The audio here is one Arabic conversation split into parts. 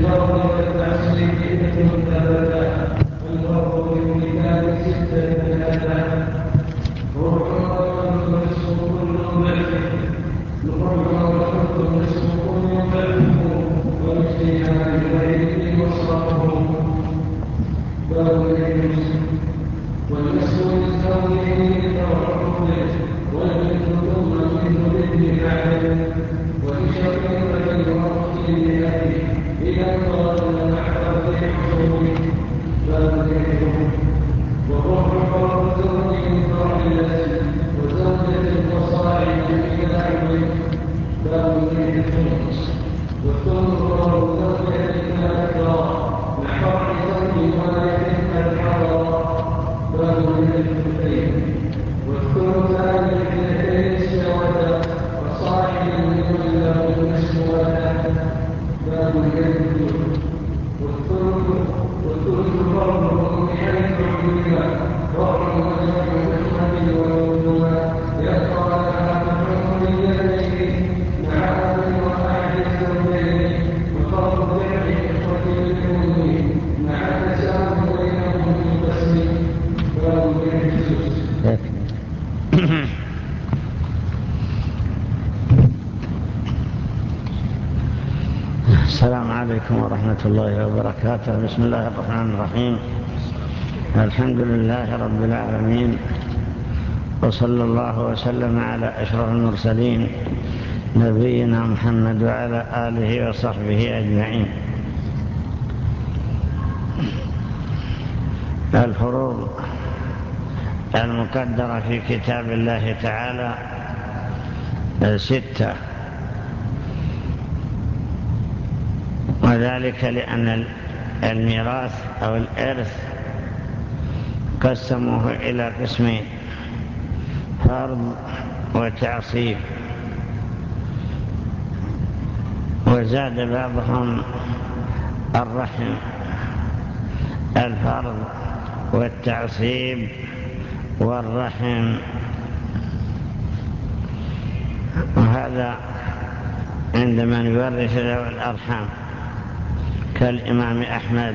للفرض والتعصيب ثبتا الفرض بامتثال ستة أداة روح وقلب نصف كل ضعف روح وقلب نصف كل ضعف واجتهاد غيره وصرفه والنسل للزوجين كالركض والبنت ثم منه لابن بعد ولشقيقة الوقت لأبيه إذا انقضى مع فرد حصول باب يده والروح فرض زوج ضعيلة وزوجة وصاعد إلى عبد باب يده والثمن فرض زوجة أكثر مع فرع زوج واحد الحضر باب الثلثين والثلثان الاثنتين استوتا وصاحب لمن له النصف ولا باب الثلث والثلث فرضه بحيث علم رفع وجمع نسبة وعلوما يبقى لها مفعول يديه مع أب وأحد الزوجين وفرض فعل إخوة الكون مع تساوي بينهم في القسم باب الثلث. السلام عليكم ورحمة الله وبركاته. بسم الله الرحمن الرحيم. الحمد لله رب العالمين، وصلى الله وسلم على أشرف المرسلين نبينا محمد وعلى آله وصحبه أجمعين. الفروض المقدرة في كتاب الله تعالى 6، وذلك لأن الميراث أو الإرث قسموه إلى قسمين: فرض وتعصيب. وزاد بعضهم الرحم، الفرض والتعصيب والرحم. وهذا عندما يورث ذوي الأرحام كالإمام أحمد.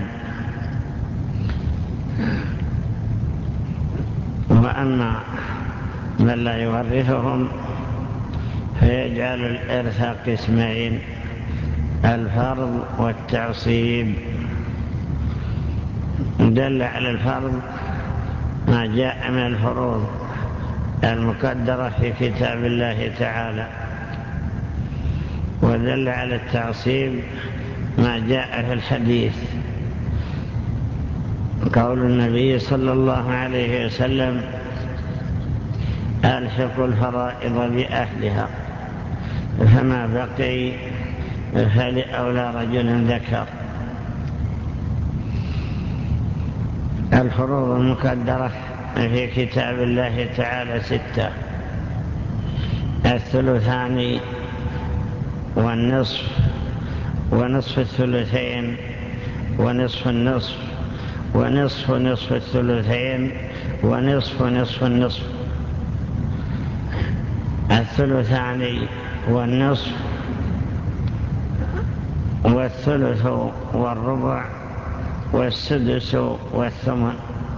وأما من لا يورثهم فيجعل الإرث قسمين: الفرض والتعصيب. دل على الفرض ما جاء من الفروض المقدرة في كتاب الله تعالى، ودل على التعصيب ما جاء في الحديث، قول النبي صلى الله عليه وسلم: ألحقوا الفرائض بأهلها، فما بقي فلأولى رجل ذكر. الفروض المقدرة في كتاب الله تعالى 6: الثلثان والنصف ونصف الثلثين ونصف النصف ونصف نصف الثلثين ونصف نصف النصف. الثلثان والنصف والثلث والربع والسدس والثمن.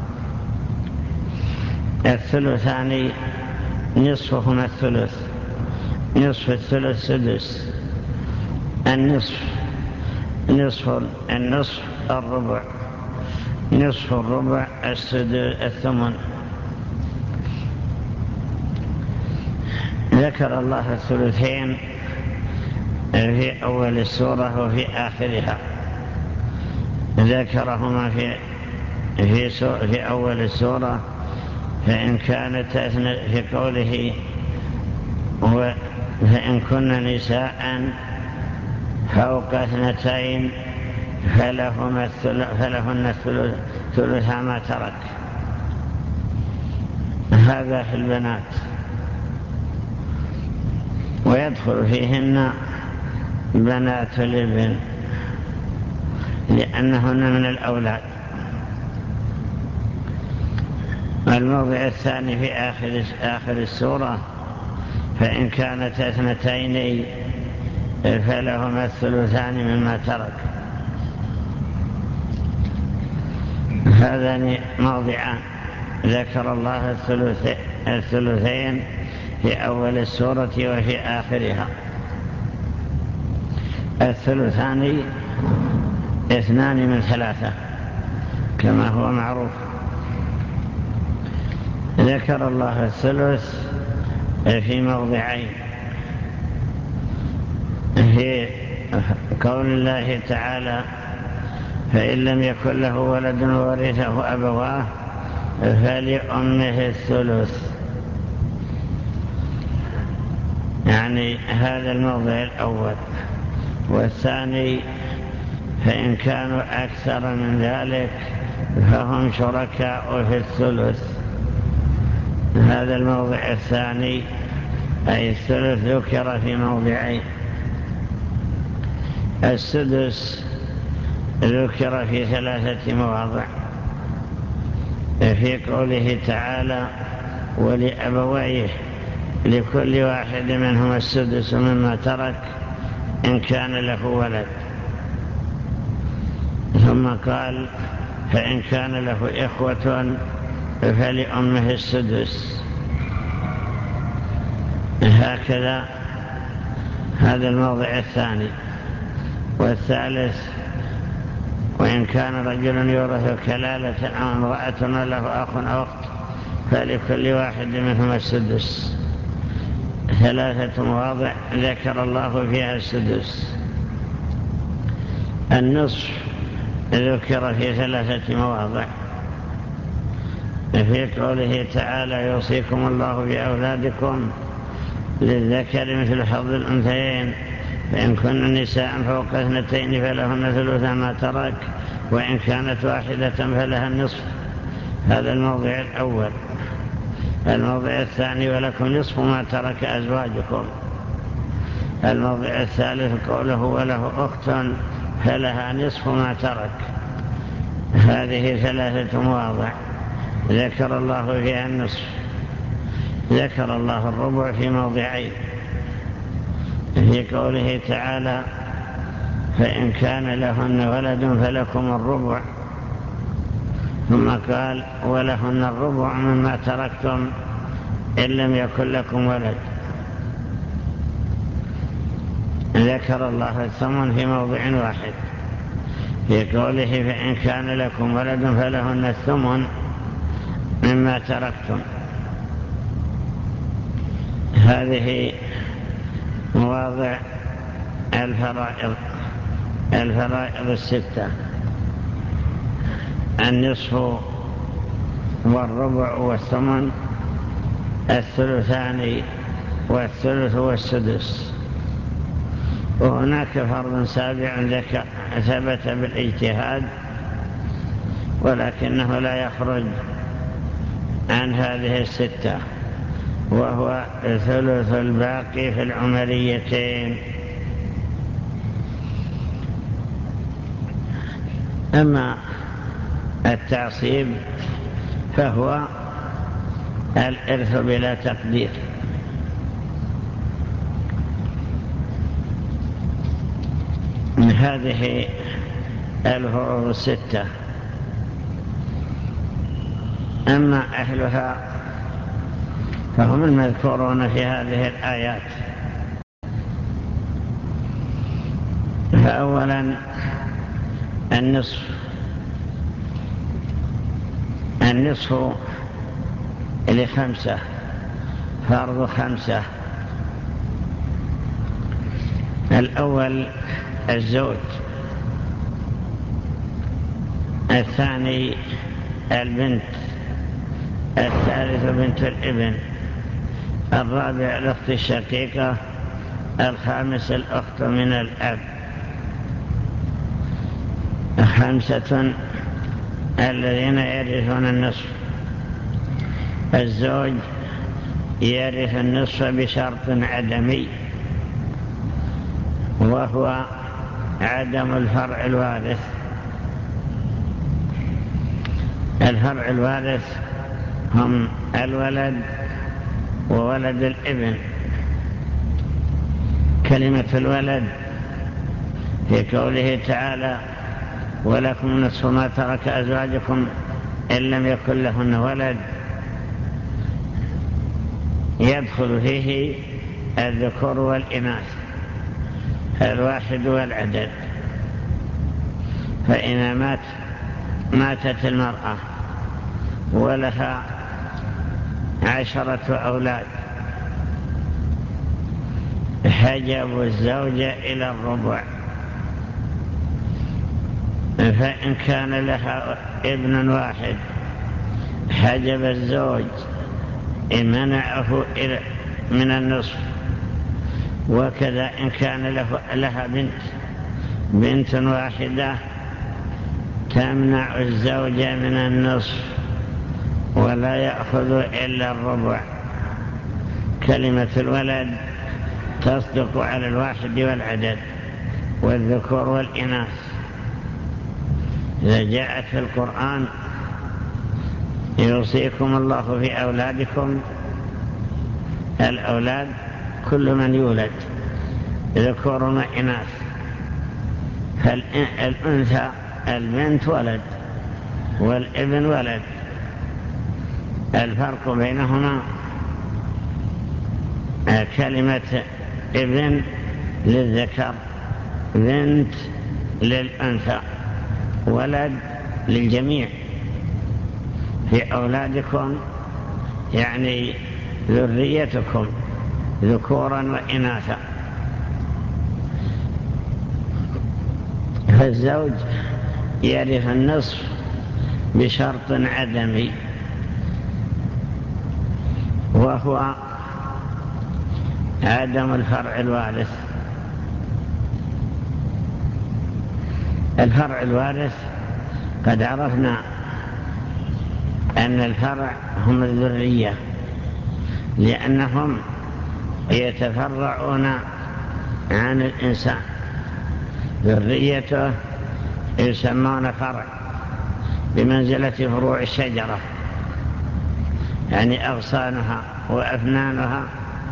الثلثان نصفهما الثلث، نصف الثلث سدس، نصف النصف الربع، نصف الربع الثمن. ذكر الله الثلثين في أول السورة وفي آخرها. ذكرهما في أول السورة فإن كانت في قوله: فإن كن نساء فوق 2 فلهن ثلث ما ترك. هذا في البنات، ويدخل فيهن بنات الابن لأنهن من الأولاد. الموضع الثاني في آخر السورة: فإن كانت 2 فلهما الثلثان مما ترك. هذان موضعان ذكر الله الثلثين في أول السورة وفي آخرها. الثلثان 2 من 3 كما هو معروف. ذكر الله الثلث في موضعين: في قول الله تعالى: فإن لم يكن له ولد وورثه أبواه فلأمه الثلث، يعني هذا الموضع الأول. والثاني: فإن كانوا أكثر من ذلك فهم شركاء في الثلث. هذا الموضع الثاني أي الثلث ذكر في موضعين. السدس ذكر في 3 مواضع: في قوله تعالى: ولأبويه لكل واحد منهما السدس مما ترك إن كان له ولد. ثم قال: فإن كان له إخوة فلأمه السدس. هكذا هذا الموضع الثاني. والثالث: وإن كان رجل يورث كلالة أو امرأة وله أخ أو أخت فلكل واحد منهما السدس. 3 مواضع ذكر الله فيها السدس. النصف ذكر في 3 مواضع: في قوله تعالى: يوصيكم الله في أولادكم للذكر مثل حظ الأنثيين فإن كن نساء فوق 2 فلهن ثلث ما ترك وإن كانت واحدة فلها النصف. هذا الموضع الأول. الموضع الثاني: ولكم نصف ما ترك أزواجكم. الموضع الثالث: قوله: وله أخت فلها نصف ما ترك. هذه 3 مواضع ذكر الله فيها النصف. ذكر الله الربع في موضعين: في قوله تعالى: فإن كان لهن ولد فلكم الربع. ثم قال: ولهن الربع مما تركتم إن لم يكن لكم ولد. ذكر الله الثمن في موضع واحد: في قوله: فإن كان لكم ولد فلهن الثمن مما تركتم. هذه مواضع الفرائض 6: النصف والربع والثمن، الثلثان والثلث والسدس. وهناك فرض سابع ثبت بالاجتهاد ولكنه لا يخرج عن هذه 6، وهو ثلث الباقي في العمريتين. أما التعصيب فهو الإرث بلا تقدير. هذه الفروض 6. أما أهلها فهم المذكورون في هذه الآيات. فأولا النصف ل5، فرض 5. الأول الزوج، الثاني البنت، الثالث بنت الابن، الرابع الأخت الشقيقة، الخامس الأخت من الأب. 5 الذين يرثون النصف. الزوج يرث النصف بشرط عدمي، وهو عدم الفرع الوارث. الفرع الوارث هم الولد وولد الابن. كلمة الولد في قوله تعالى: ولكم نصف ما ترك أزواجكم إن لم يكن لهن ولد يدخل فيه الذكور والإناث الواحد والعدد. فإن ماتت المرأة ولها 10 أولاد حجبوا الزوج إلى الربع. فإن كان لها ابن واحد حجب الزوج منعه من النصف. وكذا إن كان لها بنت واحدة تمنع الزوج من النصف ولا يأخذ إلا الربع. كلمة الولد تصدق على الواحد والعدد والذكور والإناث. إذا جاءت في القرآن يوصيكم الله في أولادكم، الأولاد كل من يولد ذكور وإناث. فالأنثى البنت ولد والابن ولد. الفرق بينهما كلمة ابن للذكر، بنت للأنثى، ولد للجميع. في أولادكم يعني ذريتكم ذكورا وإناثا. فالزوج يرث النصف بشرط عدمي، وهو عدم الفرع الوارث. الفرع الوارث قد عرفنا أن الفرع هم الذرية، لأنهم يتفرعون عن الإنسان. ذريته يسمون فرع بمنزلة فروع الشجرة، يعني أغصانها وأفنانها.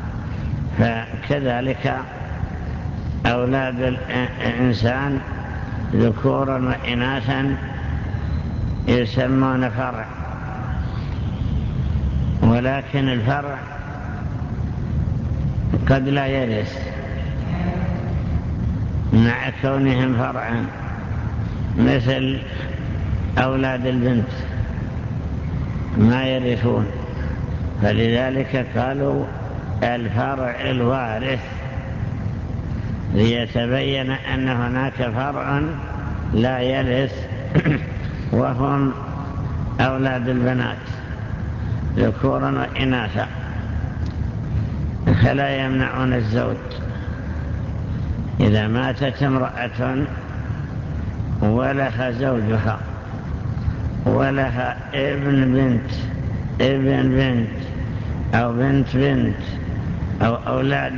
فكذلك أولاد الإنسان ذكورا وإناثا يسمون فرع. ولكن الفرع قد لا يرث مع كونهم فرعا، مثل أولاد البنت ما يرثون. فلذلك قالوا الفرع الوارث، ليتبين أن هناك فرع لا يرث وهم أولاد البنات ذكورا وإناثا. فلا يمنعون الزوج. إذا ماتت امرأة ولها زوجها ولها ابن بنت أو بنت أو أولاد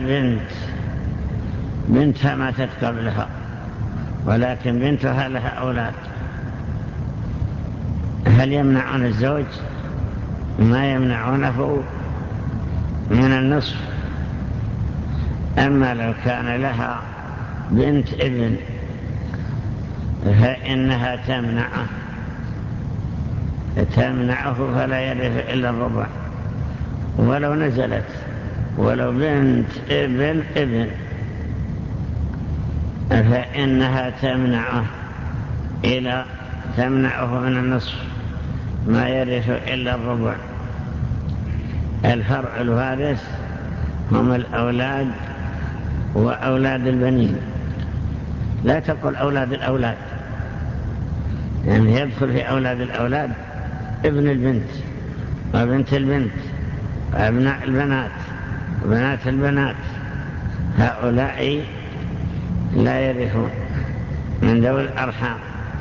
بنتها ماتت قبلها ولكن بنتها لها أولاد، هل يمنعون الزوج؟ ما يمنعونه من النصف. أما لو كان لها بنت ابن فإنها تمنعه فلا يرث إلا الربع، ولو نزلت ولو بنت ابن فإنها تمنعه من النصف، ما يرث إلا الربع. الفرع الوارث هم الأولاد وأولاد البنين. لا تقل أولاد الأولاد، يعني يدخل في أولاد الأولاد ابن البنت وبنت البنت وأبناء البنات وبنات البنات. هؤلاء لا يرثون من ذوي الأرحام.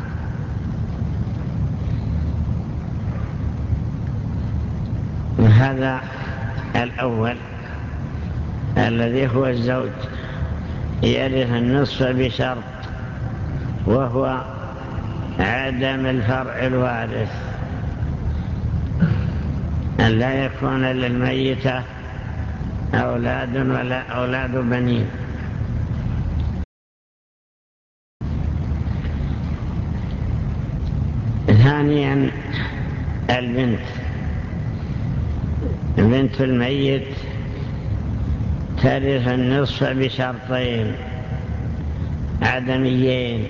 هذا الأول الذي هو الزوج يرث النصف بشرط، وهو عدم الفرع الوارث، أن لا يكون للميتة أولاد ولا أولاد بنين. ثانيا البنت، بنت الميت ترث النصف بشرطين عدميين: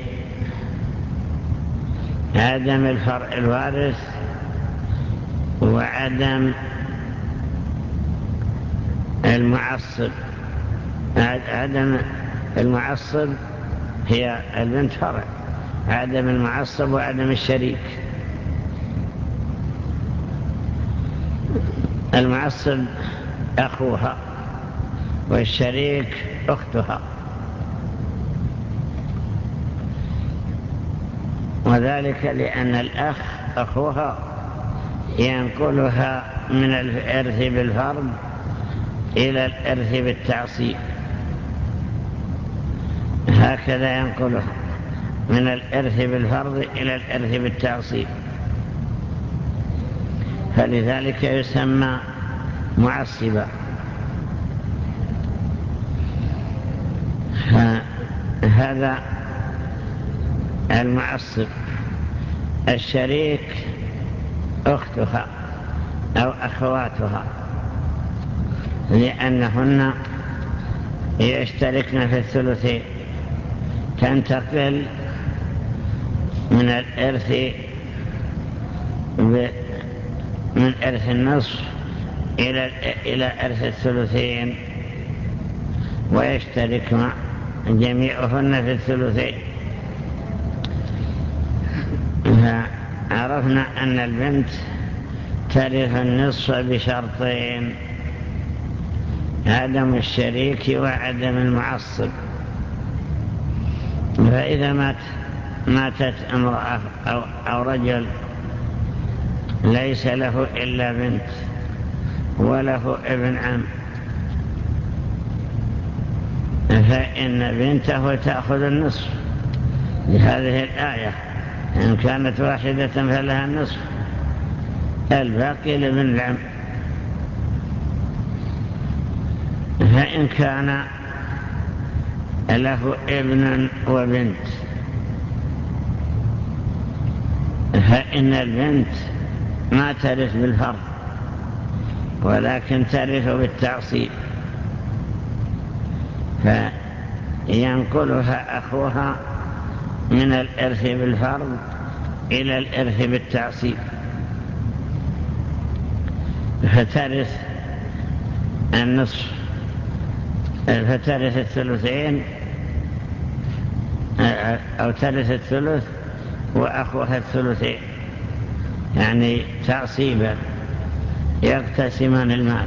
عدم الفرع الوارث وعدم المعصب. عدم المعصب هي البنت فرع، عدم المعصب وعدم الشريك. المعصب أخوها والشريك أختها، وذلك لأن الأخ أخوها ينقلها من الإرث بالفرض إلى الإرث بالتعصيب، هكذا ينقلها من الإرث بالفرض إلى الإرث بالتعصيب، فلذلك يسمى معصبا. هذا المعصب. الشريك أختها أو أخواتها، لأنهن يشتركن في الثلثين، تنتقل من الإرث من إرث النصف إلى إرث الثلثين، ويشتركن جميعهن في الثلثين. فعرفنا أن البنت ترث النصف بشرطين: عدم الشريك وعدم المعصب. فإذا ماتت امرأة أو رجل ليس له إلا بنت وله ابن عم، فإن بنته تأخذ النصف لهذه الآية: إن كانت واحدة فلها النصف، الباقي لابن العم. فإن كان له ابن وبنت فإن البنت ما ترث بالفرض ولكن ترث بالتعصيب، فينقلها أخوها من الإرث بالفرض إلى الإرث بالتعصيب، فترث النصف، فترث الثلثين أو ترث الثلث وأخوها الثلثين، يعني تعصيبا يقتسمان المال.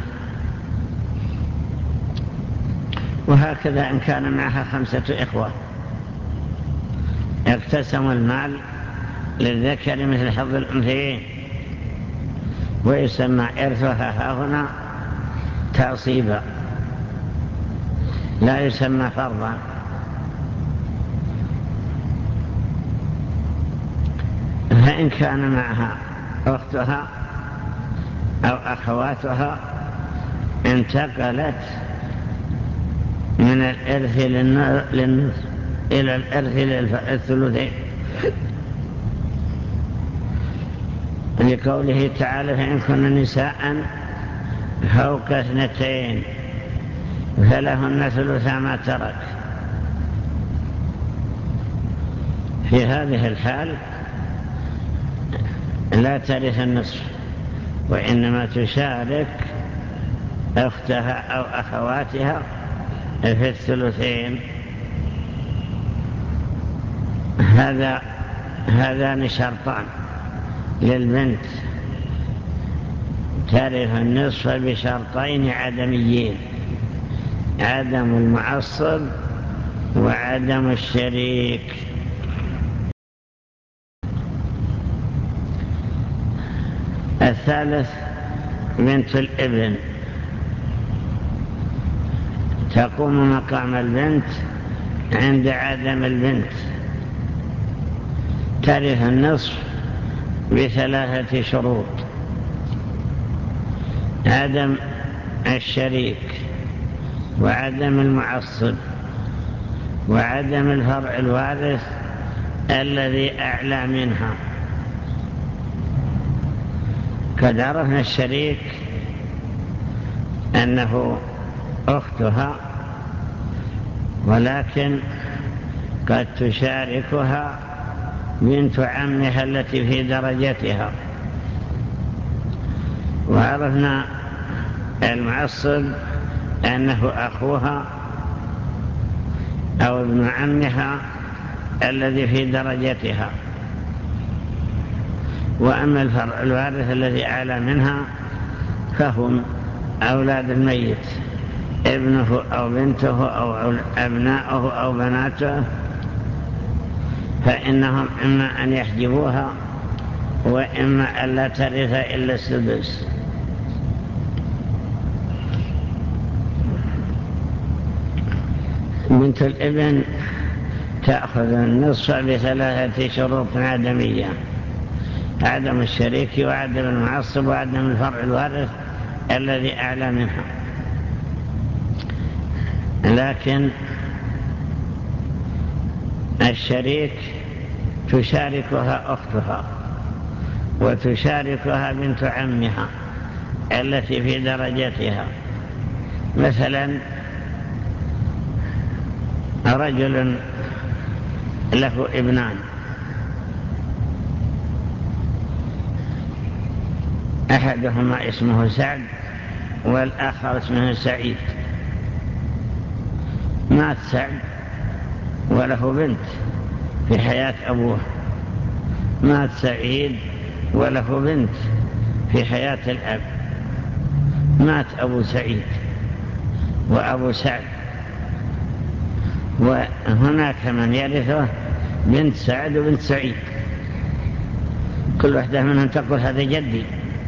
وهكذا إن كان معها 5 إخوة يقتسم المال للذكر مثل حظ الأنثيين، ويسمى إرثها هنا تعصيبا، لا يسمى فرضا. فإن كان معها أختها أو أخواتها انتقلت من الإرث للنصف إلى الإرث للثلثين، لقوله تعالى: فإن كن نساء فوق 2 فلهن ثلث ما ترك. في هذه الحال لا ترث النصف، وإنما تشارك أختها أو أخواتها في الثلثين. هذان شرطان للبنت: ترث النصف بشرطين عدميين: عدم المعصب وعدم الشريك. الثالث بنت الابن، تقوم مقام البنت عند عدم البنت، ترث النصف ب3 شروط: عدم الشريك وعدم المعصب وعدم الفرع الوارث الذي أعلى منها. قد عرفنا الشريك أنه أختها، ولكن قد تشاركها بنت عمها التي في درجتها. وعرفنا المعصب أنه أخوها أو ابن عمها الذي في درجتها. وأما الفرع الوارث الذي أعلى منها فهم أولاد الميت، ابنه أو بنته أو أبناؤه أو بناته، فإنهم إما أن يحجبوها وإما أن لا ترث إلا السدس. بنت الابن تأخذ النصف ب3 شروط عدمية: عدم الشريك وعدم المعصب وعدم الفرع الوارث الذي أعلى منها. لكن الشريك تشاركها أختها وتشاركها بنت عمها التي في درجتها. مثلا رجل له ابنان، أحدهما اسمه سعد والآخر اسمه سعيد. مات سعد وله بنت في حياة أبوه، مات سعيد وله بنت في حياة الأب، مات أبو سعيد وأبو سعد، وهناك من يرثه بنت سعد وبنت سعيد، كل واحدة منهم تقول هذا جدي.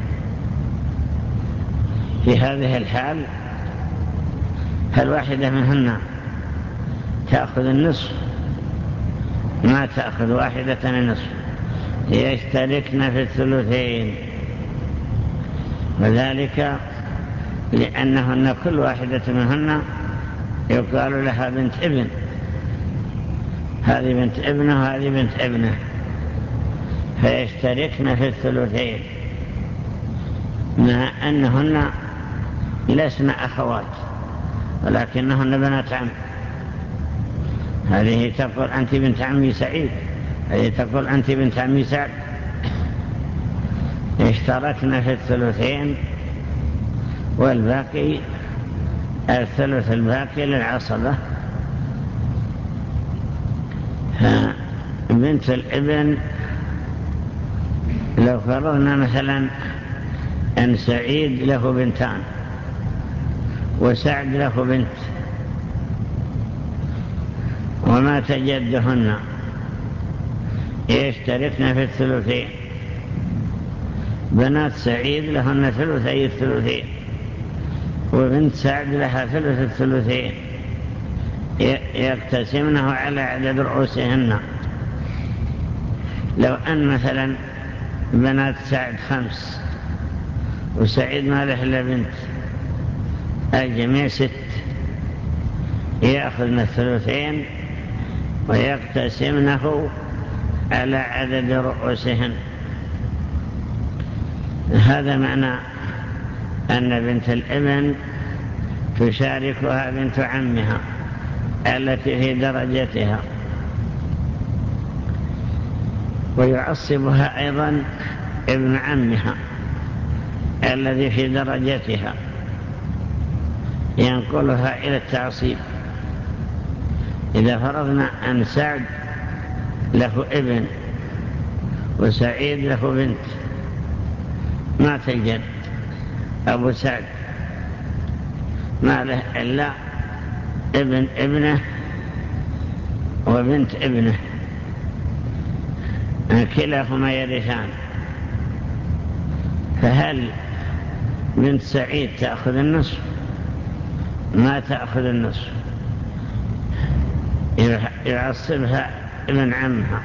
في هذه الحال فالواحدة منهن تأخذ النصف، ما تأخذ واحدة النصف، يشتركن في الثلثين، وذلك لأنهن كل واحدة منهن يقال لها بنت ابن، هذه بنت ابنه وهذه بنت ابنه، فيشتركن في الثلثين مع أنهن لسن أخوات ولكنهن بنات عم. هذه تقول أنت بنت عمي سعيد، هذه تقول أنت بنت عمي سعد. اشتركن في الثلثين، والباقي الثلث الباقي للعصبة. فبنت الابن لو فرضنا مثلا أن سعيد له بنتان وسعد له بنت ومات جدهن، يشتركن في الثلثين. بنات سعيد لهن ثلثي الثلثين، وبنت سعد لها ثلث الثلثين، يقتسمنه على عدد رؤوسهن. لو أن مثلا بنات سعد 5 وسعيد ما له إلا بنت، الجميع 6، يأخذن الثلثين ويقتسمنه على عدد رؤوسهن. هذا معنى أن بنت الابن تشاركها بنت عمها التي في درجتها، ويعصبها أيضا ابن عمها الذي في درجتها، ينقلها إلى التعصيب. إذا فرضنا أن سعد له ابن وسعيد له بنت، مات الجد أبو سعد، ما له إلا ابن ابنه وبنت ابنه، كلاهما يرثان. فهل بنت سعيد تأخذ النصف؟ ما تأخذ النصف، يعصبها ابن عمها،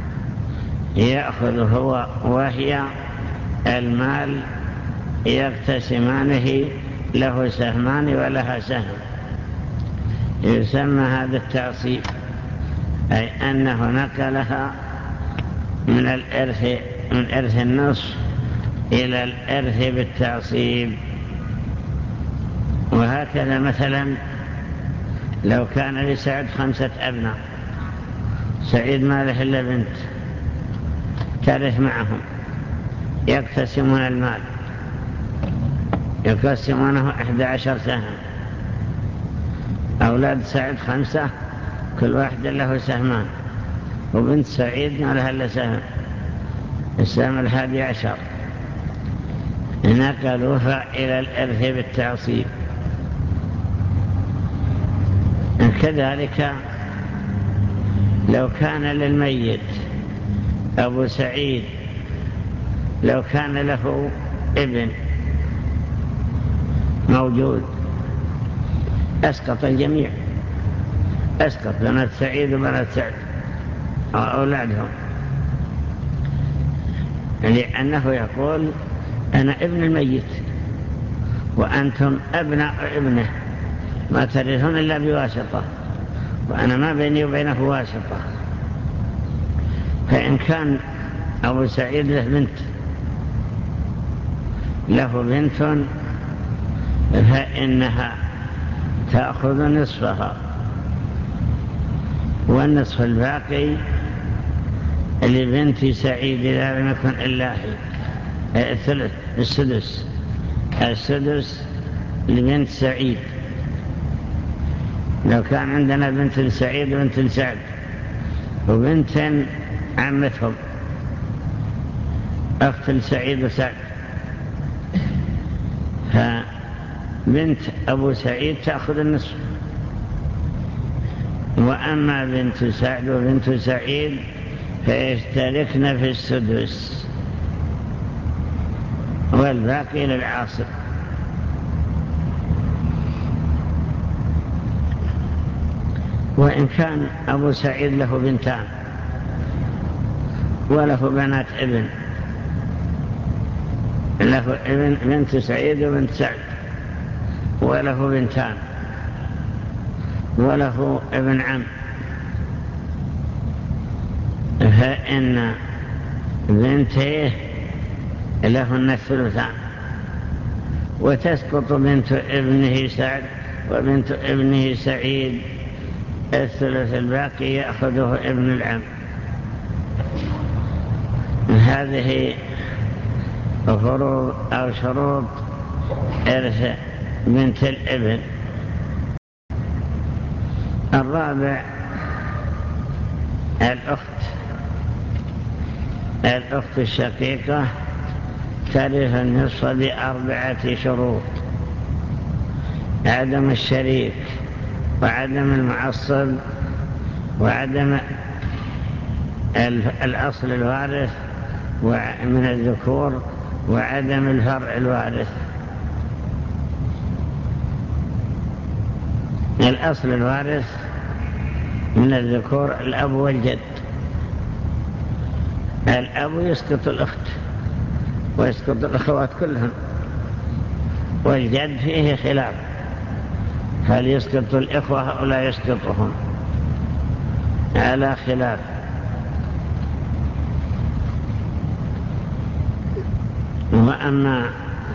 يأخذ هو وهي المال، يقتسمانه، له سهمان ولها سهم. يسمى هذا التعصيب، أي أنه نقلها من الإرث، من إرث النصف إلى الإرث بالتعصيب. وهكذا مثلا لو كان لسعد 5 أبناء، سعيد ما له إلا بنت ترث معهم، يقتسمون المال، يقسمونه 11 سهم. أولاد سعيد 5، كل واحد له سهمان، وبنت سعيد ما لها إلا سهم، السهم 11. نقلوها إلى الإرث بالتعصيب. كذلك لو كان للميت أبو سعيد، لو كان له ابن موجود أسقط الجميع، أسقط بنات سعيد وبنات سعد وأولادهم، لأنه يقول أنا ابن الميت وأنتم أبناء ابنه، ما ترثون إلا بواسطة، وأنا ما بيني وبينه واسطة. فإن كان أبو سعيد له بنت فإنها تأخذ نصفها، والنصف الباقي لبنت سعيد إذا لم يكن إلا السدس لبنت سعيد. لو كان عندنا بنت سعيد وبنت سعد وبنت عمتهم أخت سعيد وسعد، فبنت أبو سعيد تأخذ النصف، وأما بنت سعد وبنت سعيد فيشتركن في السدس والباقي للعاصر. وإن كان أبو سعيد له بنتان وله بنات ابن، له بنت سعيد وبنت سعد وله بنتان وله ابن عم، فإن بنته لهن الثلثان، وتسقط بنت ابنه سعد وبنت ابنه سعيد، الثلث الباقي يأخذه ابن العم. هذه فروض أو شروط إرث بنت الابن. الرابع الأخت الشقيقة ترث النصف ب4 شروط: عدم الشريك، وعدم المعصب، وعدم الأصل الوارث من الذكور، وعدم الفرع الوارث. الأصل الوارث من الذكور الأب والجد. الأب يسقط الأخت ويسقط الأخوات كلهم، والجد فيه خلاف، هل يسقط الإخوة أو لا يسقطهم، على خلاف. وأما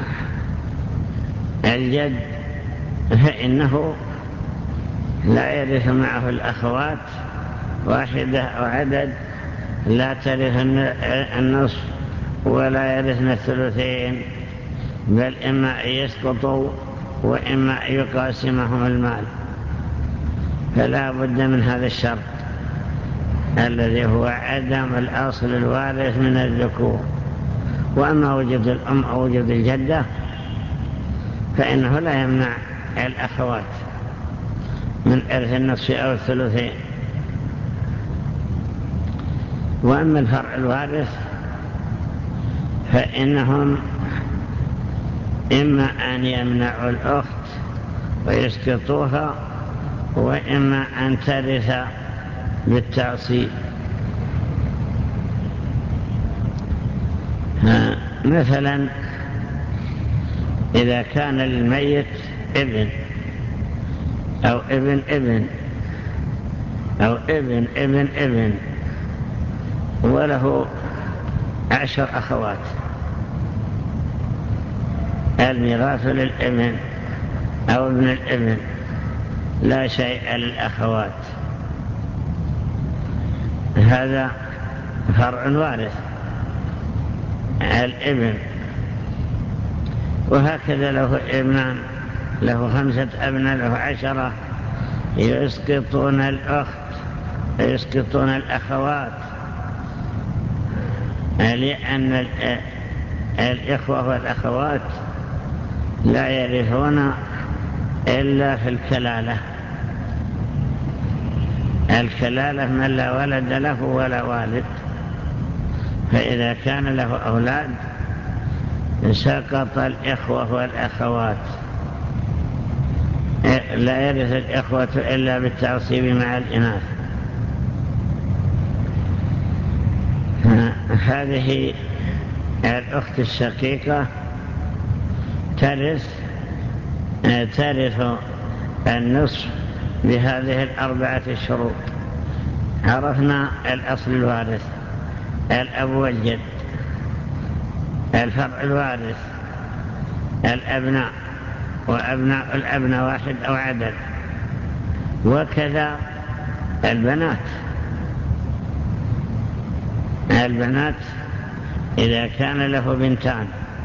الجد فإنه لا يرث معه الأخوات، واحدة أو عدد، لا ترث النصف ولا يرثن الثلثين، بل إما يسقطوا وإما يقاسمهم المال. فلا بد من هذا الشرط الذي هو عدم الأصل الوارث من الذكور. وأما وجود الأم أو وجود الجدة فإنه لا يمنع الأخوات من إرث النصف أو الثلثين. وأما الفرع الوارث فإنهم إما أن يمنعوا الأخت ويسقطوها، وإما أن ترث بالتعصيب. مثلا إذا كان للميت ابن أو ابن ابن أو ابن ابن ابن وله 10 أخوات، الميراث للابن أو ابن الابن، لا شيء للأخوات. هذا فرع وارث الابن. وهكذا له ابنان، له 5 أبناء، له 10، يسقطون الأخت، يسقطون الأخوات، لأن الإخوة والأخوات لا يرثون إلا في الكلالة. الكلالة من لا ولد له ولا والد، فإذا كان له أولاد سقط الإخوة والأخوات، لا يرث الإخوة إلا بالتعصيب مع الإناث. هذه الأخت الشقيقة ترث النصف بهذه 4 الشروط. عرفنا الأصل الوارث، الأب والجد، الفرع الوارث، الأبناء وأبناء الأبناء 1 أو عدد، وكذا البنات. البنات إذا كان له بنتان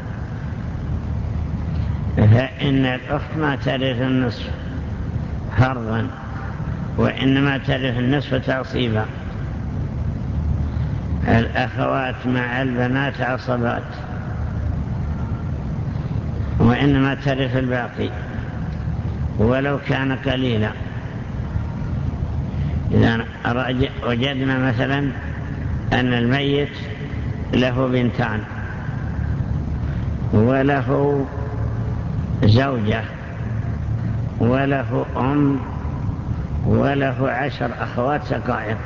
فإن الأخت ما ترث النصف فرضا، وإنما ترث النصف تعصيبا. الأخوات مع البنات عصبات، وإنما ترث الباقي ولو كان قليلا. إذا وجدنا مثلا أن الميت له بنتان وله زوجة وله أم وله 10 أخوات شقائق،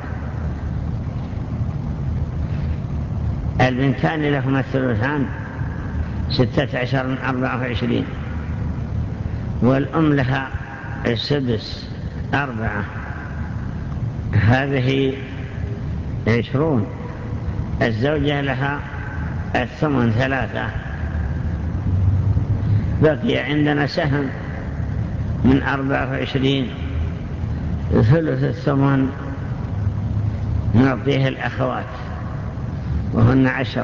البنتان لهما الثلثان 16 من 24، والأم لها السدس 4، هذه 20. الزوجة لها الثمن 3، بقي عندنا سهم من 24، ثلث الثمن نعطيه الأخوات وهن 10.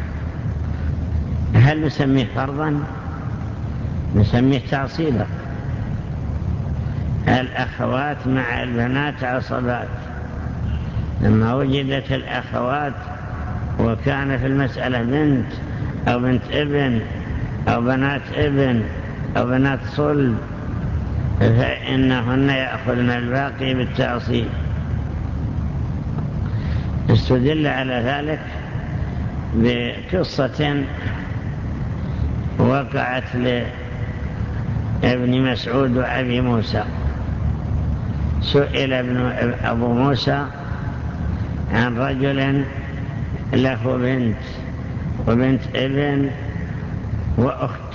هل نسميه فرضا؟ نسميه تعصيبا. الأخوات مع البنات عصبات. لما وجدت الأخوات وكان في المسألة بنت أو بنت ابن أو بنات ابن أو بنات صلب، فإنهن يأخذن الباقي بالتعصيب. استدل على ذلك بقصة وقعت لابن مسعود وأبي موسى. سئل أبو موسى عن رجل له بنت وبنت ابن وأخت،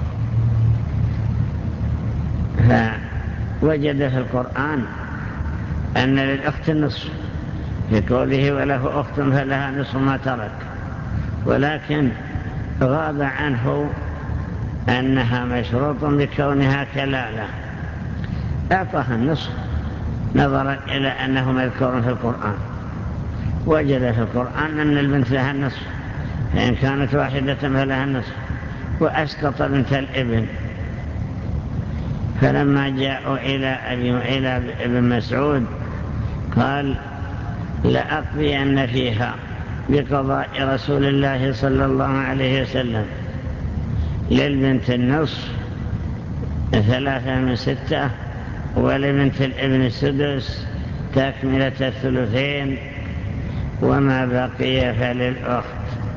فوجد في القرآن أن للأخت النصف في قوله وله أخت فلها نصف ما ترك، ولكن غاب عنه أنها مشروط بكونها كلالة، أعطاها النصف نظرا إلى أنه مذكور في القرآن. وجد في القرآن أن البنت لها النصف، فإن كانت 1 فلها النصف، وأسقط بنت الابن. فلما جاءوا إلى ابن مسعود قال لأقضين فيها بقضاء رسول الله صلى الله عليه وسلم، للبنت النصف 3 من 6، ولبنت الابن السدس تكملة 2، وما بقي فللأخت.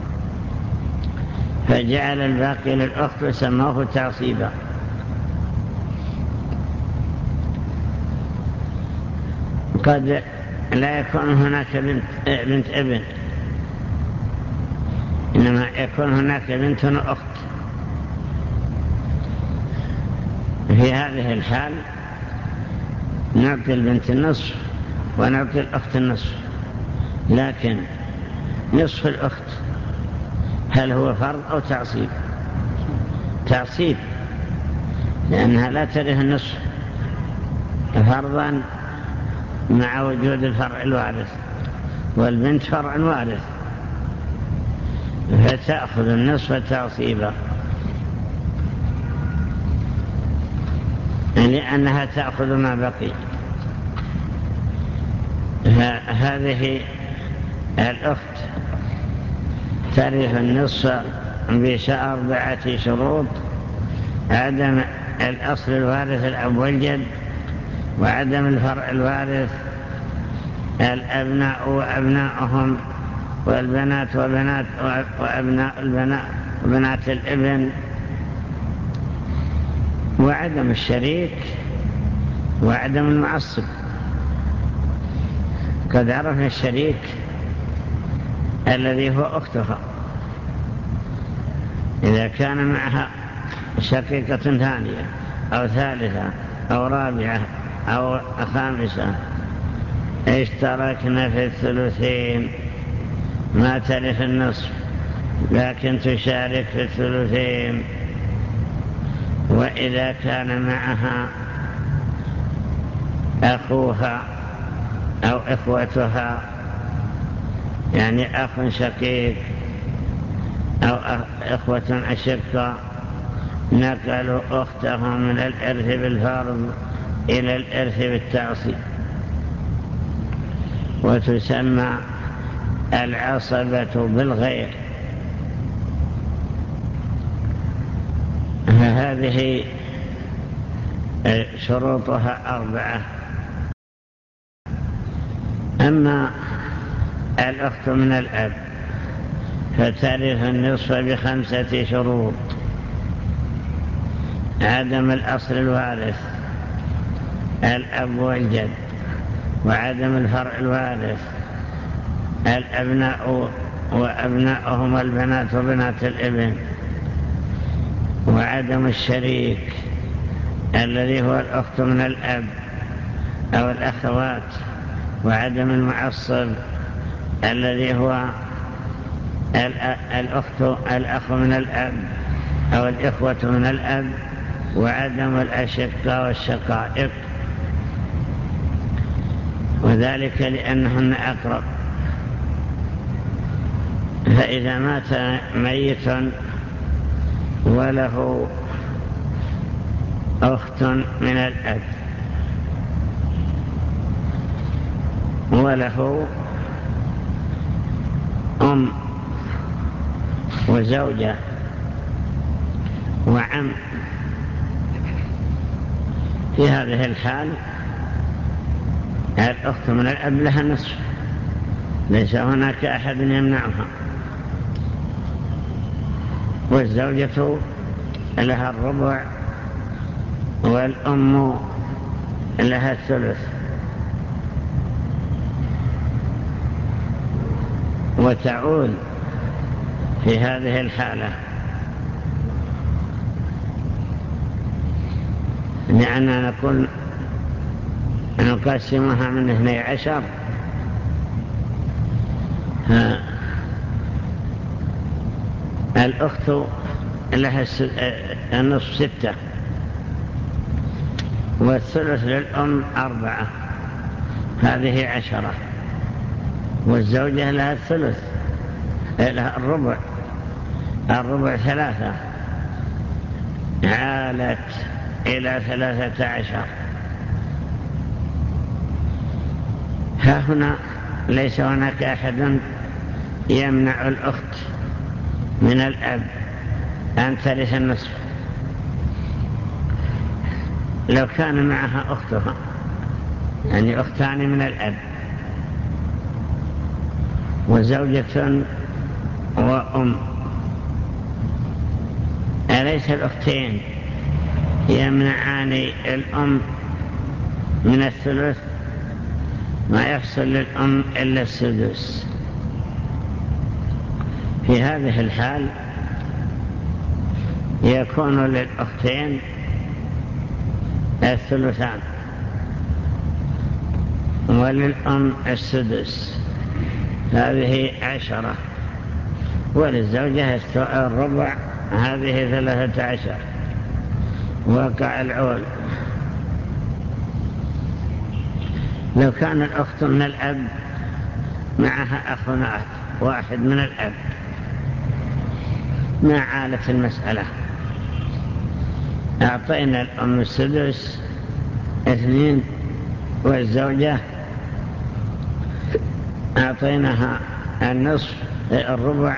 فجعل الباقي للأخت وسموه تعصيبا. قد لا يكون هناك بنت ابن، إنما يكون هناك بنت وأخت. في هذه الحال نعطي البنت النصف ونعطي الأخت النصف، لكن نصف الأخت هل هو فرض أو تعصيب؟ تعصيب، لأنها لا ترث النصف فرضا مع وجود الفرع الوارث، والبنت فرع وارث، فتأخذ النصف تعصيبا لأنها تأخذ ما بقي. فهذه الأخت ترث النصف ب4 شروط: عدم الأصل الوارث الأب والجد، وعدم الفرع الوارث الأبناء وأبناءهم، والبنات وأبناء البنات وبنات الابن، وعدم الشريك، وعدم المعصب. قد عرفنا الشريك الذي هو أختها إذا كان معها شقيقة ثانية أو ثالثة أو رابعة أو خامسة اشتركنا في الثلثين، ما ترث النصف لكن تشارك في الثلثين. وإذا كان معها أخوها أو إخوتها، يعني أخ شقيق أو إخوة أشقة، نقلوا أختهم من الإرث بالفرض إلى الإرث بالتعصيب، وتسمى العصبة بالغير. فهذه شروطها 4. أما الأخت من الأب فترث النصف ب5 شروط: عدم الأصل الوارث الأب والجد، وعدم الفرع الوارث الأبناء وأبناءهم البنات وبنات الابن، وعدم الشريك الذي هو الأخت من الأب أو الأخوات، وعدم المعصب الذي هو الأخ من الأب أو الإخوة من الأب، وعدم الأشقة والشقائق، وذلك لأنهن أقرب. فإذا مات ميت وله أخت من الأب وله أم وزوجة وعم، في هذه الحال الأخت من الأب لها نصف، ليس هناك أحد يمنعها، والزوجة لها الربع، والأم لها الثلث. وتعود في هذه الحالة لأننا نقول نقسمها من 12. الأخت لها النصف 6، والثلث للأم 4، هذه 10. والزوجة لها الثلث، لها الربع 3، عالت إلى 13. ها هنا ليس هناك أحد يمنع الأخت من الأب أن ترث النصف. لو كان معها أختها، يعني أختان من الأب وزوجة وأم، أليس الأختين يمنعان الأم من الثلث؟ ما يحصل للأم إلا السدس. في هذه الحال يكون للأختين الثلثان، وللأم السدس، هذه 10. وللزوجة الربع هذه 13. وقع العول. لو كان الأخت من الأب معها أخ واحد من الأب ما عالت المسألة، أعطينا الأم السدس 2 والزوجة أعطيناها النصف، الربع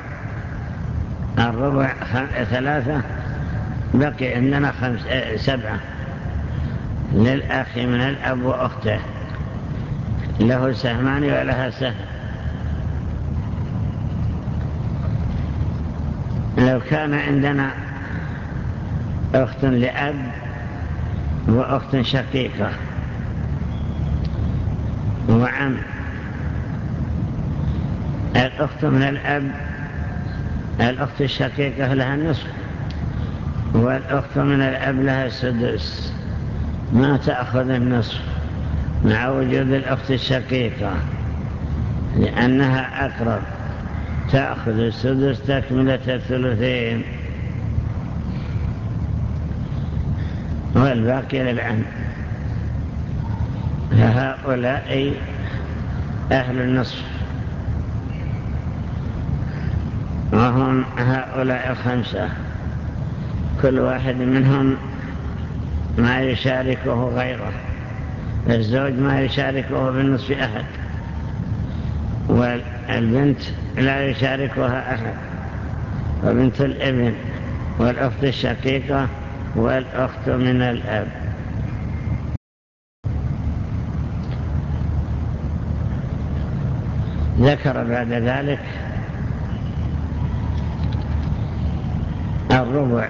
3، بقي عندنا 7 للأخ من الأب وأخته، له سهمان ولها سهم. لو كان عندنا أخت لأب وأخت شقيقة وعم، الأخت من الأب الأخت الشقيقة لها النصف والأخت من الأب لها السدس، ما تأخذ النصف مع وجود الأخت الشقيقة لأنها أقرب، تأخذ السدس تكملة 2 والباقي للعم. فهؤلاء أهل النصف، وهم هؤلاء 5 كل واحد منهم ما يشاركه غيره. الزوج ما يشاركه بالنصف أحد، والبنت لا يشاركها أحد، وبنت الابن والأخت الشقيقة والأخت من الأب. ذكر بعد ذلك الربع،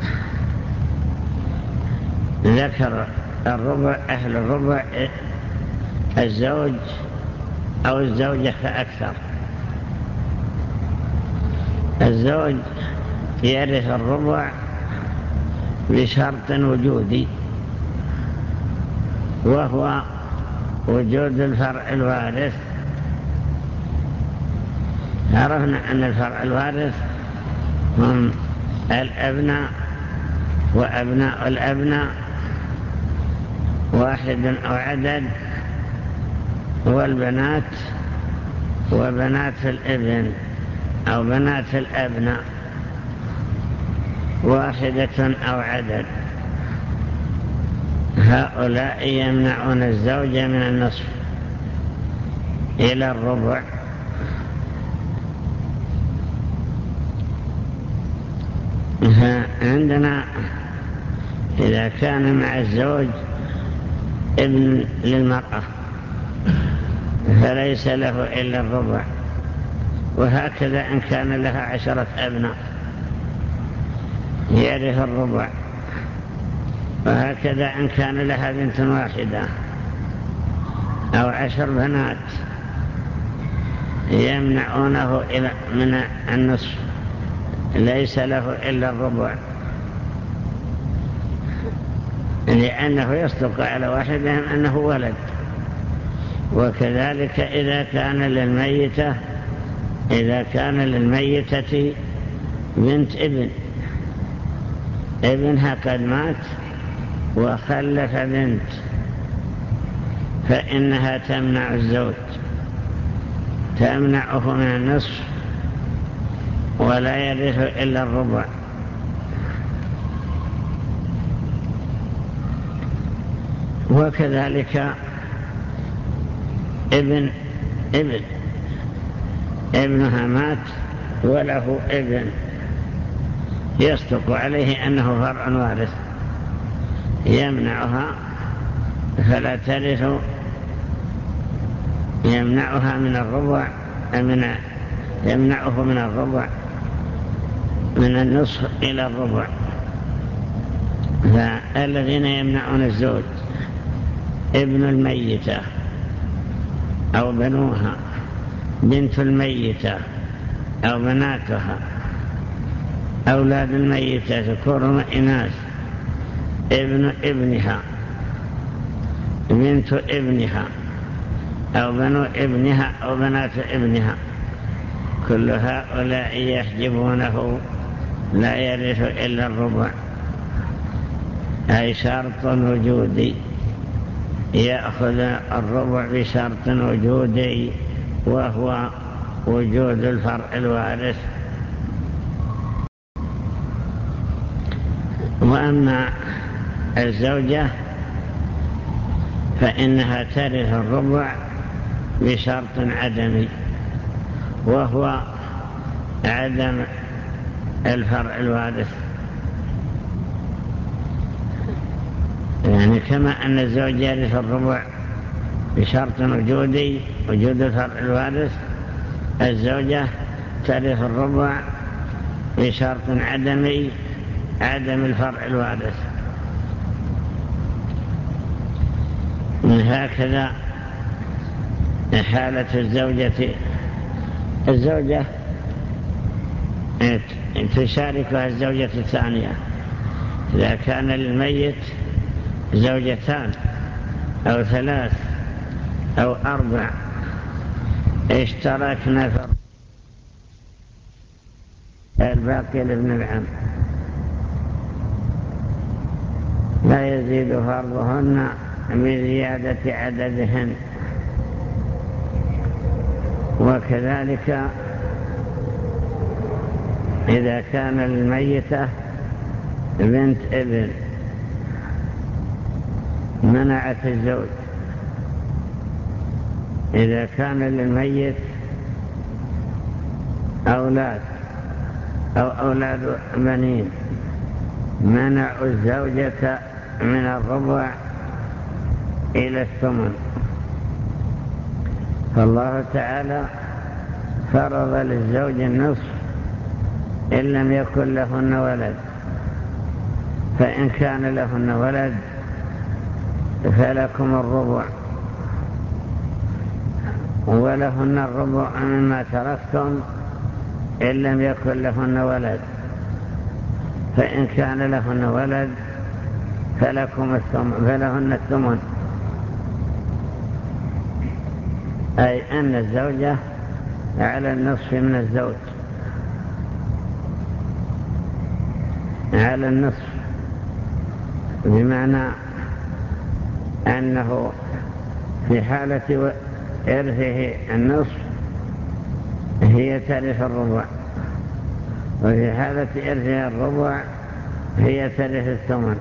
ذكر الربع، أهل الربع الزوج أو الزوجة فأكثر. الزوج يرث الربع بشرط وجودي، وهو وجود الفرع الوارث. عرفنا أن الفرع الوارث هم الأبناء وأبناء الأبناء 1 أو عدد، والبنات وبنات الابن أو بنات الأبناء 1 أو عدد. هؤلاء يمنعون الزوجة من النصف إلى الربع. عندنا إذا كان مع الزوج ابن للمرأة فليس له إلا الربع، وهكذا إن كان لها 10 أبناء يرث الربع، وهكذا إن كان لها بنت واحدة أو 10 بنات يمنعونه من النصف، ليس له إلا الربع، لأنه يصدق على واحدهم أنه ولد. وكذلك إذا كان للميتة بنت ابنها قد مات وخلف بنت، فإنها تمنع الزوج، تمنعه من النصف ولا يرث إلا الربع. وكذلك ابنها مات وله ابن يصدق عليه أنه فرع وارث، يمنعها فلا ترث، يمنعها من الربع، يمنعه من الربع من النصف إلى الربع. فالذين يمنعون الزوج ابن الميتة أو بنوها، بنت الميتة أو بناتها، أولاد الميتة ذكور وإناث، ابن ابنها، بنت ابنها أو بنو ابنها أو بنات ابنها، كل هؤلاء يحجبونه لا يرث إلا الربع، أي شرط وجودي، يأخذ الربع بشرط وجودي وهو وجود الفرع الوارث. وأما الزوجة فإنها ترث الربع بشرط عدمي، وهو عدم الفرع الوارث. يعني كما أن الزوج يرث الربع بشرط وجودي وجود الفرع الوارث، الزوجة ترث الربع بشرط عدمي عدم الفرع الوارث. هكذا حالة الزوجة تشاركها الزوجة الثانية إذا كان للميت زوجتان أو 3 أو 4 اشتركنا في الباقي لابن العم، لا يزيد فرضهن بزيادة عددهن. وكذلك إذا كان للميتة بنت ابن منعت الزوج، إذا كان للميت أولاد أو أولاد بنين منعوا الزوجة من الربع إلى الثمن. فالله تعالى فرض للزوج النصف إن لم يكن لهن ولد، فإن كان لهن ولد فلكم الربع، ولهن الربع مما تركتم إن لم يكن لهن ولد، فإن كان لهن ولد فلهن الثمن، أي أن الزوجة على النصف من الزوج، على النصف، بمعنى أنه في حالة إرثه النصف هي ترث الربع، وفي حالة إرثها الربع هي ترث الثمن،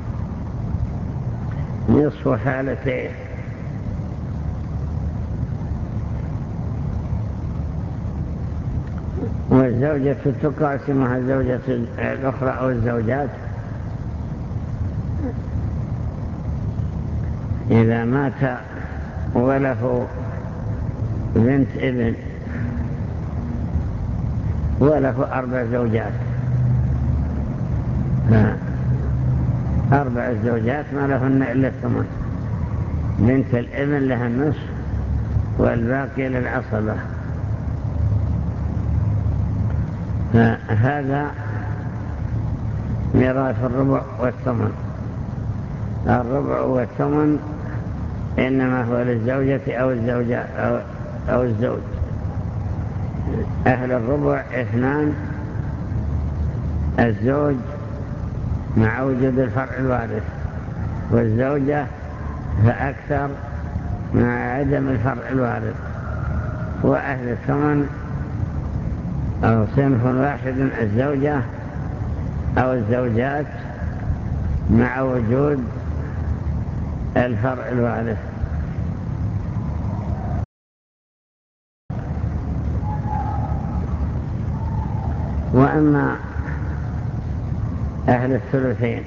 نصف حالتين. والزوجة تقاسمها الزوجة الأخرى أو الزوجات إذا مات وله بنت ابن وله 4 زوجات، 4 زوجات ما لهن إلا الثمن، بنت الابن لها النصف والباقي للعصبة. فهذا ميراث الربع والثمن. الربع والثمن إنما هو للزوجة أو الزوج. أهل الربع 2: الزوج مع وجود الفرع الوارث، والزوجة فأكثر مع عدم الفرع الوارث. وأهل الثمن أو صنف واحد: الزوجة أو الزوجات مع وجود الفرع الوارث. وأما أهل الثلثين،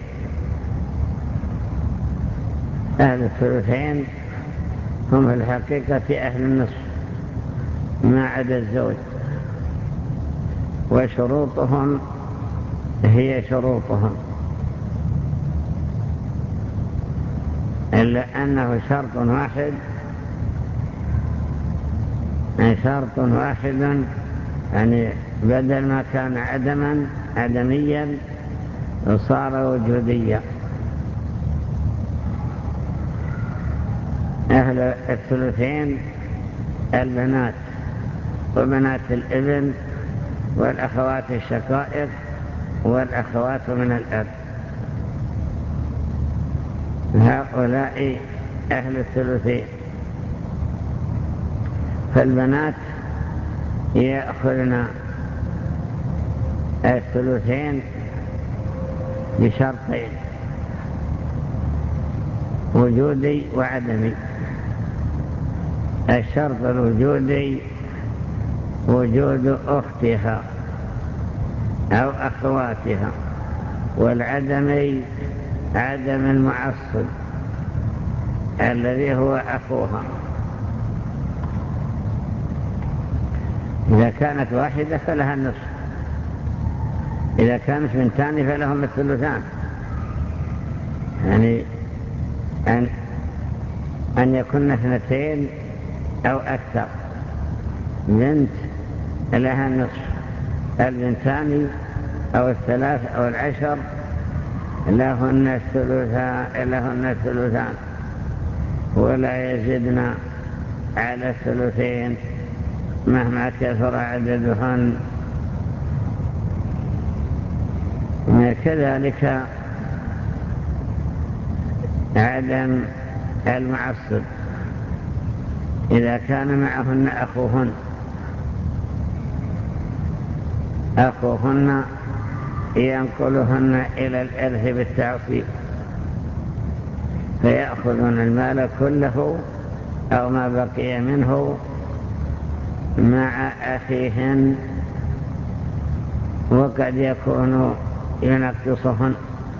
أهل الثلثين هم في الحقيقة أهل النصف ما عدا الزوج، وشروطهم هي شروطهم، إلا أنه شرط واحد، يعني بدل ما كان عدميا صار وجوديا. أهل الثلثين البنات وبنات الابن والأخوات الشقائق والأخوات من الأب. هؤلاء أهل الثلثين. فالبنات يأخذن الثلثين بشرطين: وجودي وعدمي. الشرط الوجودي وجود أختها أو أخواتها، والعدمي عدم المعصب الذي هو أخوها. إذا كانت واحدة فلها النصف، إذا كانت بنتان فلهم الثلثان. يعني أن يكون 2 أو أكثر. بنت لها النصف، البنتان أو 3 أو 10 لهن الثلثان، ولا يزدن على الثلثين مهما كثر عددهن. كذلك عدم المعصب إذا كان معهن أخوهن ينقلهن إلى الإرث بالتعصيب، فيأخذون المال كله أو ما بقي منه مع أخيهن، وقد يكون ينقصهن.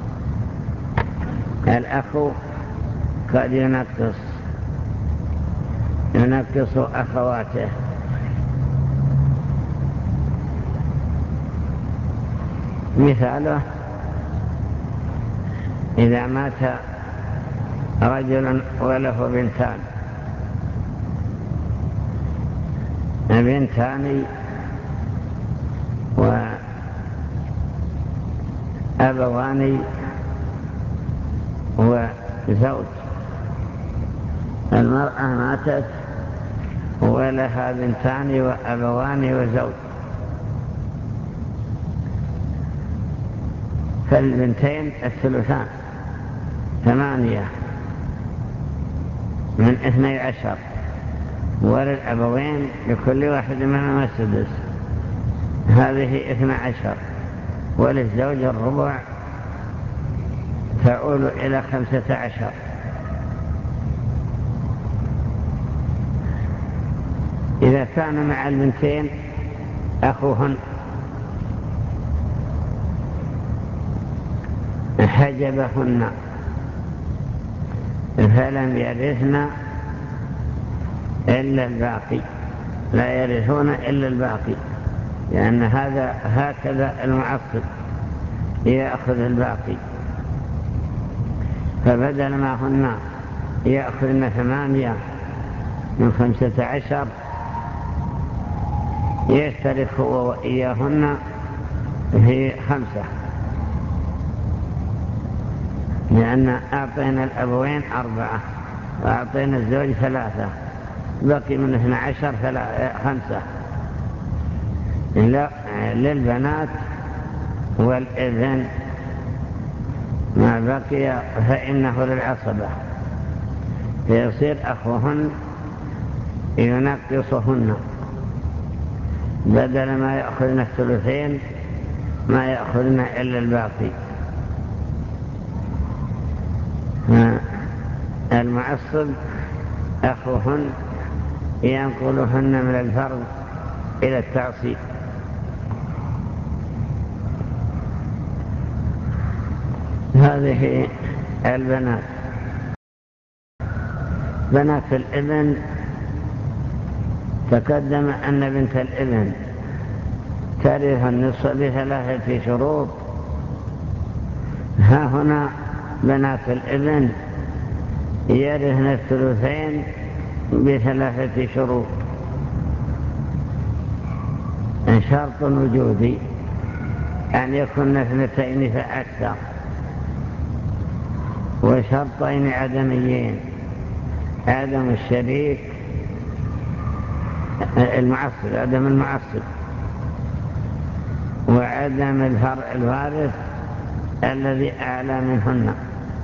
الأخ قد ينقص أخواته. مثاله: إذا مات رجل وله بنتان وأبوان وزوج، المرأة ماتت ولها بنتان وأبوان وزوج، فالبنتين الثلثان 8 من 12، وللأبوين لكل واحد منهما السدس، هذه 12، وللزوج الربع تعول إلى 15. إذا كان مع البنتين أخوهن حجبهن فلم يرثن إلا الباقي، لا يرثون إلا الباقي، لأن هذا هكذا المعصب يأخذ الباقي. فبدل ما هن يأخذن 8 من 15 يشترك هو وإياهن في 5، لأن أعطينا الأبوين 4 وأعطينا الزوج 3، بقي من 12 5 للبنات والابن، ما بقي فإنه للعصبة، فيصير أخوهن ينقصهن، بدل ما يأخذن الثلثين ما يأخذن إلا الباقي. المعصب أخوهن ينقلهن من الفرض إلى التعصيب. هذه البنات. بنات الابن تقدم أن بنت الابن ترث النصف ب3 شروط. ها هنا بنات الابن يرثن الثلثين ب3 شروط: شرط وجودي أن يكون 2 فأكثر، وشرطين عدميين: عدم الشريك عدم المعصب، وعدم الفرع الوارث الذي أعلى منهن،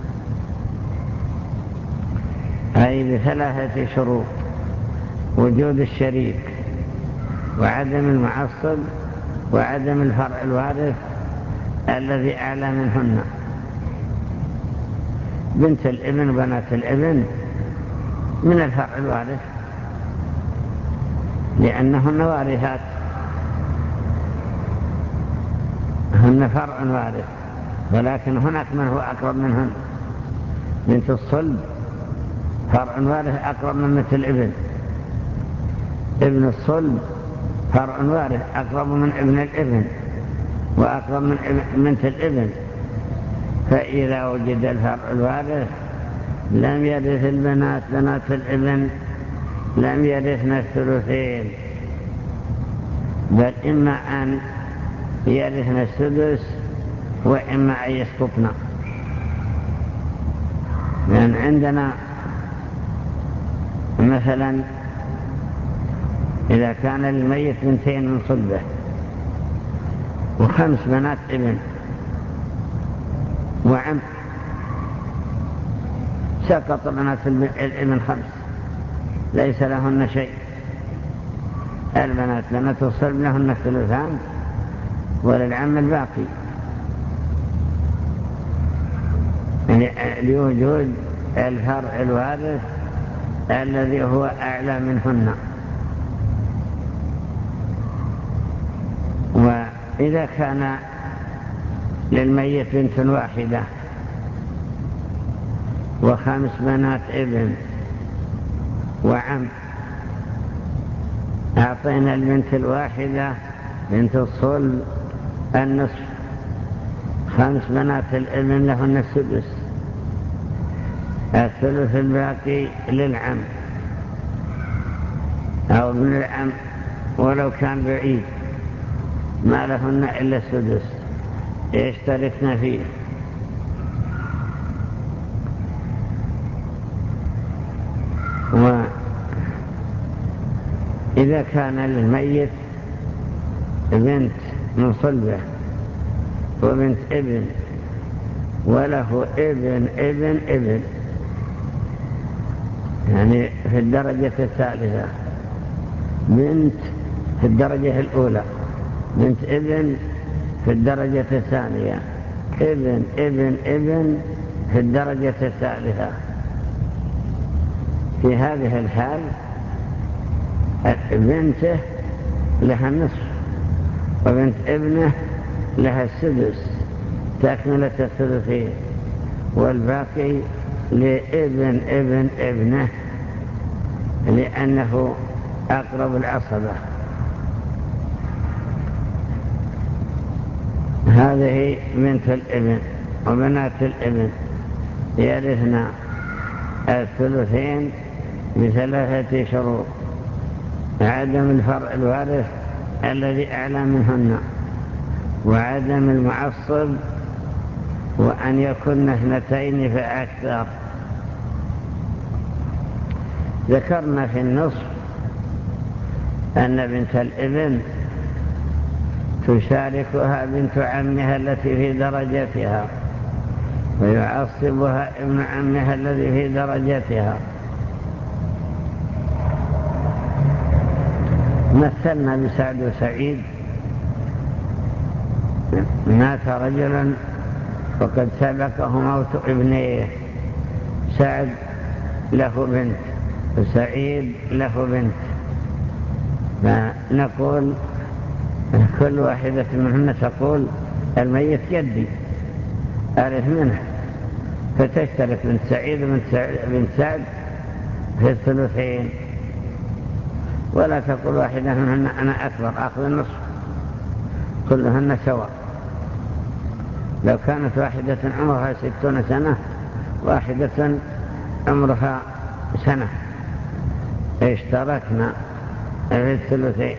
أي بثلاثة شروط: وجود الشريك، وعدم المعصب، وعدم الفرع الوارث الذي أعلى منهن. بنت الابن وبنات الابن من الفرع الوارث لأنهن وارثات، هن فرع وارث، ولكن هناك من هو أقرب منهن. بنت الصلب فرع وارث أقرب من بنت الابن، ابن الصلب فرع وارث أقرب من ابن الابن وأقرب من بنت الابن. فإذا وجد الفرع الوارث لم يرث البنات بنات الابن، لم يرثن الثلثين، بل إما أن يرثن السدس وإما أن يسقطن. لأن عندنا مثلا إذا كان للميت بنتين من صلبه وخمس بنات ابن وعم، سقط بنات الابن خمس، ليس لهن شيء. البنات بنات الصلب لهن الثلثان وللعم الباقي، لوجود الفرع الوارث الذي هو أعلى منهن. وإذا كان للميت بنت واحدة وخمس بنات ابن وعم، أعطينا البنت الواحدة بنت الصلب النصف، خمس بنات الابن لهن السدس، الثلث الباقي للعم أو ابن العم ولو كان بعيد ما لهن إلا السدس يشتركن فيه. وإذا كان للميت بنت من صلبه وبنت ابن وله ابن ابن ابن، يعني في الدرجة الثالثة، بنت في الدرجة الأولى، بنت ابن في الدرجة الثانية، ابن ابن ابن في الدرجة الثالثة، في هذه الحال بنته لها النصف وبنت ابنه لها السدس تكملة الثلثين، والباقي لابن ابن ابنه لأنه أقرب العصبة. هذه بنت الابن وبنات الابن يرثن الثلثين بثلاثة شروط: عدم الفرع الوارث الذي أعلى منهن، وعدم المعصب، وأن يكون اثنتين فأكثر. ذكرنا في النصف أن بنت الابن تشاركها بنت عمها التي في درجتها، ويعصبها ابن عمها الذي في درجتها. مثلنا بسعد وسعيد، مات رجل وقد سبقه موت ابنيه، سعد له بنت وسعيد له بنت، فنقول كل واحدة منهن تقول الميت جدي أعرف منه، فتشترك بنت سعيد وبنت سعد في الثلثين، ولا تقول واحدة منهن أنا أكبر أخذ النصف، كلهن سواء. لو كانت واحدة عمرها 60 سنة واحدة عمرها سنة اشتركنا في الثلثين،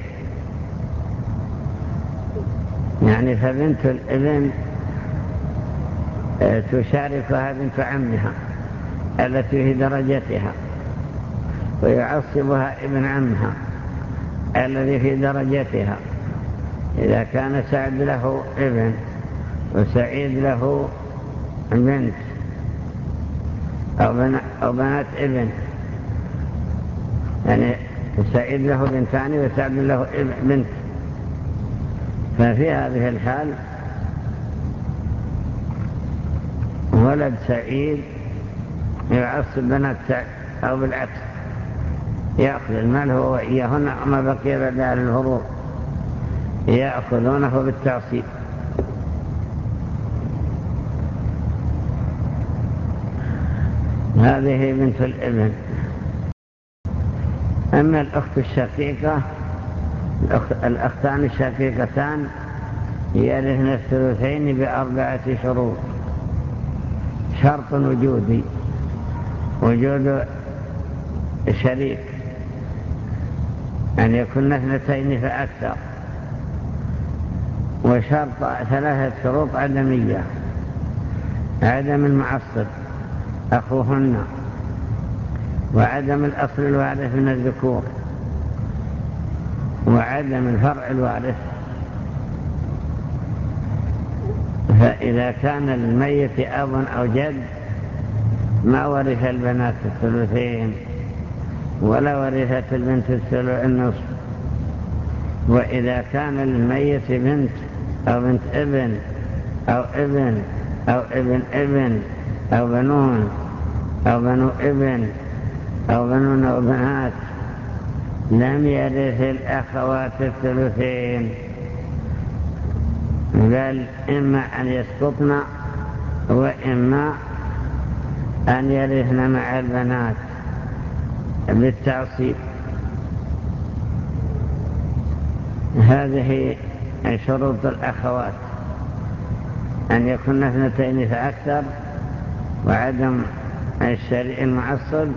يعني فبنت الابن تشاركها بنت عمها التي في درجتها، ويعصبها ابن عمها الذي في درجتها، إذا كان سعد له ابن وسعيد له بنت أو بنات ابن، يعني سعيد له بنتان وسعد له بنت، ففي هذه الحال ولد سعيد يعصب بنات سعد أو بالعكس، يأخذ المال هو وإياهن وما بقي بعد الفروض يأخذونه بالتعصيب. هذه بنت الابن. أما الأخت الشقيقة، الأختان الشقيقتان يرثن الثلثين ب4 شروط. شرط وجودي، وجود شريك، أن يكون 2 فأكثر. وشرط 3 شروط عدمية: عدم المعصب أخوهن، وعدم الأصل الوارث من الذكور، وعدم الفرع الوارث. فإذا كان الميت أب أو جد ما ورث البنات الثلثين، ولا ورثت البنت النصف. وإذا كان الميت بنت أو بنت ابن أو ابن أو ابن ابن أو بنون أو بنو ابن أو بنون أو بنات لم يرث الأخوات الثلثين، بل إما أن يسقطن وإما أن يرثن مع البنات بالتعصيب. هذه شروط الأخوات: أن يكون 2 فأكثر، وعدم الشريك المعصب،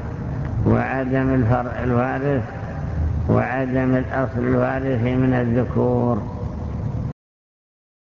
وعدم الفرع الوارث، وعدم الأصل الوارث من الذكور.